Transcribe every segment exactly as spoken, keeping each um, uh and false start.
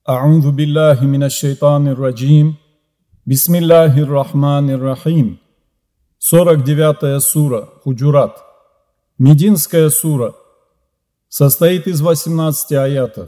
А'удзу биллахи минаш шайтанир раджим. Бисмиллахир рахманир рахим. сорок девятая сура Худжурат. Мединская сура. Состоит из восемнадцати аятов.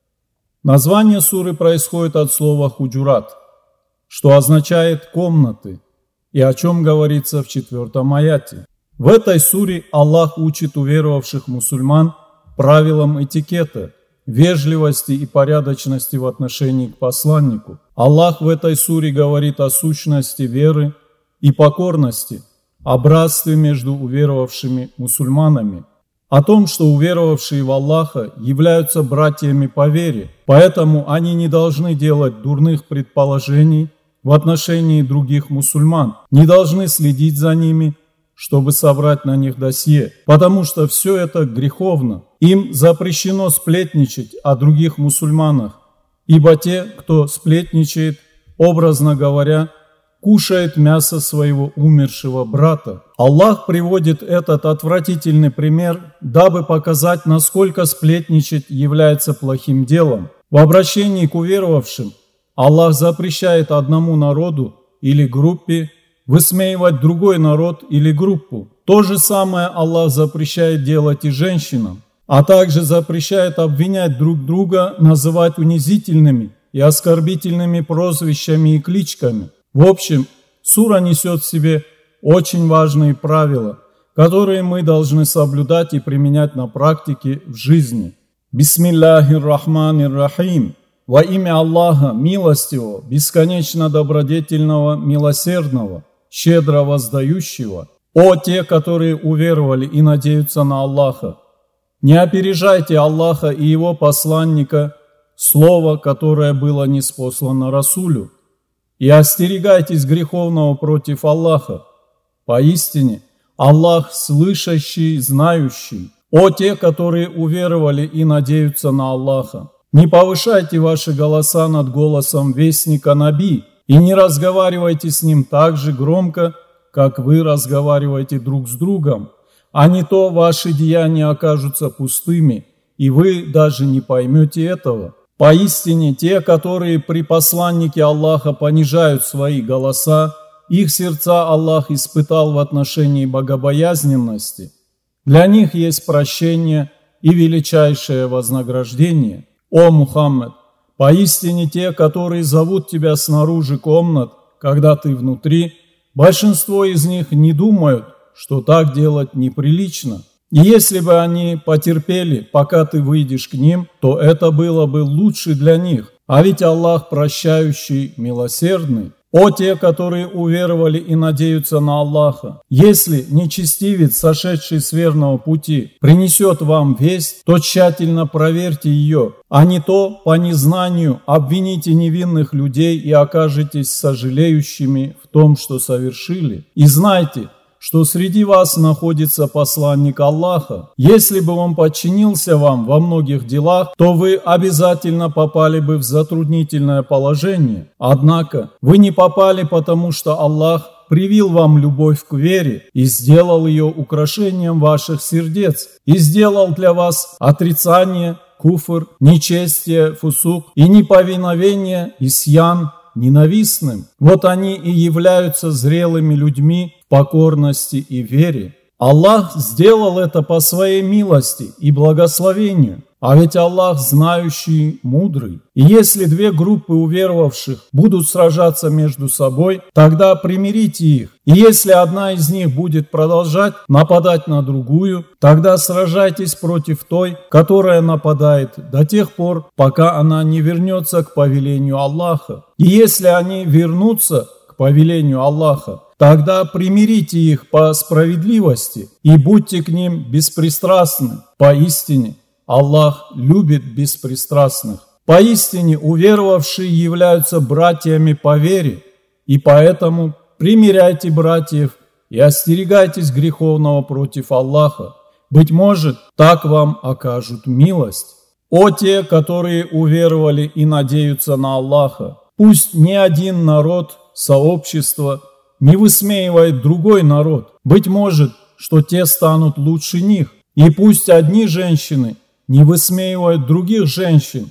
Название суры происходит от слова «худжурат», что означает «комнаты», и о чем говорится в четвертом аяте. В этой суре Аллах учит уверовавших мусульман правилам этикета, вежливости и порядочности в отношении к посланнику. Аллах в этой суре говорит о сущности веры и покорности, о братстве между уверовавшими мусульманами, о том, что уверовавшие в Аллаха являются братьями по вере, поэтому они не должны делать дурных предположений в отношении других мусульман, не должны следить за ними, чтобы собрать на них досье, потому что все это греховно. Им запрещено сплетничать о других мусульманах, ибо те, кто сплетничает, образно говоря, кушает мясо своего умершего брата. Аллах приводит этот отвратительный пример, дабы показать, насколько сплетничать является плохим делом. В обращении к уверовавшим Аллах запрещает одному народу или группе высмеивать другой народ или группу. То же самое Аллах запрещает делать и женщинам, а также запрещает обвинять друг друга, называть унизительными и оскорбительными прозвищами и кличками. В общем, сура несет в себе очень важные правила, которые мы должны соблюдать и применять на практике в жизни. Бисмиллахир рахманир рахим. Во имя Аллаха, милостивого, бесконечно добродетельного, милосердного, щедро воздающего. О те, которые уверовали и надеются на Аллаха! Не опережайте Аллаха и Его посланника, слово, которое было ниспослано Расулю, и остерегайтесь греховного против Аллаха. Поистине, Аллах слышащий, знающий. О те, которые уверовали и надеются на Аллаха! Не повышайте ваши голоса над голосом вестника Наби и не разговаривайте с ним так же громко, как вы разговариваете друг с другом, а не то ваши деяния окажутся пустыми, и вы даже не поймете этого. Поистине, те, которые при посланнике Аллаха понижают свои голоса, их сердца Аллах испытал в отношении богобоязненности. Для них есть прощение и величайшее вознаграждение. О Мухаммед, поистине те, которые зовут тебя снаружи комнат, когда ты внутри, большинство из них не думают, что так делать неприлично. И если бы они потерпели, пока ты выйдешь к ним, то это было бы лучше для них. А ведь Аллах прощающий, милосердный. О те, которые уверовали и надеются на Аллаха! Если нечестивец, сошедший с верного пути, принесет вам весть, то тщательно проверьте ее, а не то по незнанию обвините невинных людей и окажетесь сожалеющими в том, что совершили. И знайте, что среди вас находится посланник Аллаха. Если бы он подчинился вам во многих делах, то вы обязательно попали бы в затруднительное положение. Однако вы не попали, потому что Аллах привил вам любовь к вере и сделал ее украшением ваших сердец, и сделал для вас отрицание, куфр, нечестие, фусук и неповиновение, исьян, ненавистным. Вот они и являются зрелыми людьми в покорности и вере. Аллах сделал это по своей милости и благословению. А ведь Аллах знающий, мудрый. И если две группы уверовавших будут сражаться между собой, тогда примирите их. И если одна из них будет продолжать нападать на другую, тогда сражайтесь против той, которая нападает, до тех пор, пока она не вернется к повелению Аллаха. И если они вернутся к повелению Аллаха, тогда примирите их по справедливости и будьте к ним беспристрастны. Поистине, Аллах любит беспристрастных. Поистине уверовавшие являются братьями по вере, и поэтому примиряйте братьев и остерегайтесь греховного против Аллаха. Быть может, так вам окажут милость. О те, которые уверовали и надеются на Аллаха! Пусть ни один народ, сообщество не высмеивает другой народ. Быть может, что те станут лучше них. И пусть одни женщины не высмеивают других женщин.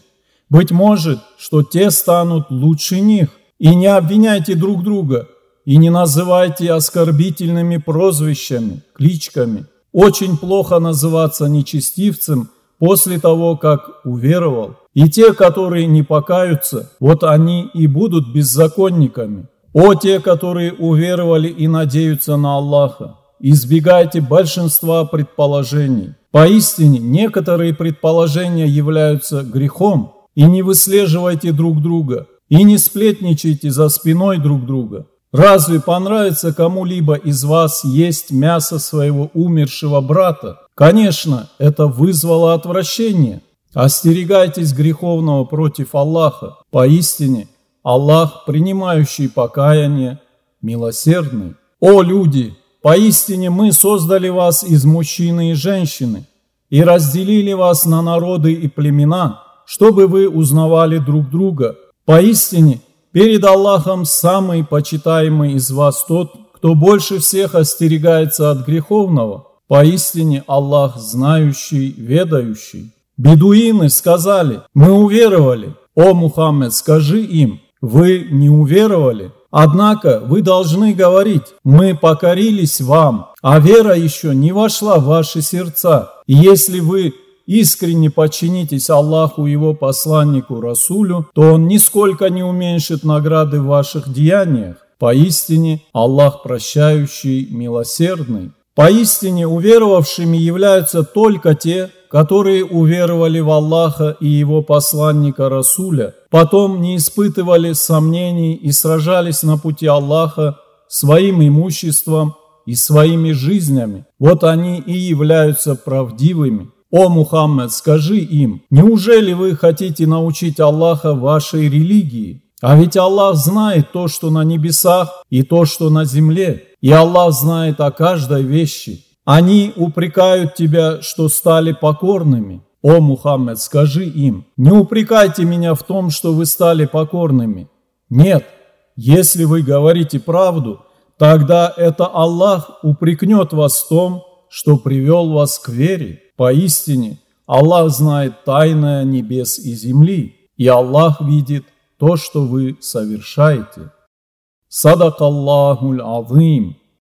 Быть может, что те станут лучше них. И не обвиняйте друг друга, и не называйте оскорбительными прозвищами, кличками. Очень плохо называться нечестивцем после того, как уверовал. И те, которые не покаются, вот они и будут беззаконниками. О те, которые уверовали и надеются на Аллаха, избегайте большинства предположений. Поистине, некоторые предположения являются грехом. И не выслеживайте друг друга, и не сплетничайте за спиной друг друга. Разве понравится кому-либо из вас есть мясо своего умершего брата? Конечно, это вызвало отвращение. Остерегайтесь греховного против Аллаха. Поистине, Аллах, принимающий покаяние, милосердный. О люди, поистине мы создали вас из мужчины и женщины и разделили вас на народы и племена, чтобы вы узнавали друг друга. Поистине, перед Аллахом самый почитаемый из вас тот, кто больше всех остерегается от греховного. Поистине, Аллах знающий, ведающий. Бедуины сказали: «Мы уверовали». О Мухаммед, скажи им: «Вы не уверовали». Однако вы должны говорить: «Мы покорились вам», а вера еще не вошла в ваши сердца. И если вы искренне подчинитесь Аллаху и Его посланнику Расулю, то Он нисколько не уменьшит награды в ваших деяниях. Поистине, Аллах прощающий, милосердный. Поистине, уверовавшими являются только те, которые уверовали в Аллаха и Его посланника Расуля, потом не испытывали сомнений и сражались на пути Аллаха своим имуществом и своими жизнями. Вот они и являются правдивыми. О Мухаммед, скажи им: неужели вы хотите научить Аллаха вашей религии? А ведь Аллах знает то, что на небесах, и то, что на земле, и Аллах знает о каждой вещи. Они упрекают тебя, что стали покорными. О Мухаммед, скажи им: не упрекайте меня в том, что вы стали покорными. Нет, если вы говорите правду, тогда это Аллах упрекнет вас в том, что привел вас к вере. Поистине, Аллах знает тайное небес и земли, и Аллах видит то, что вы совершаете. Садак Аллахуль Азим.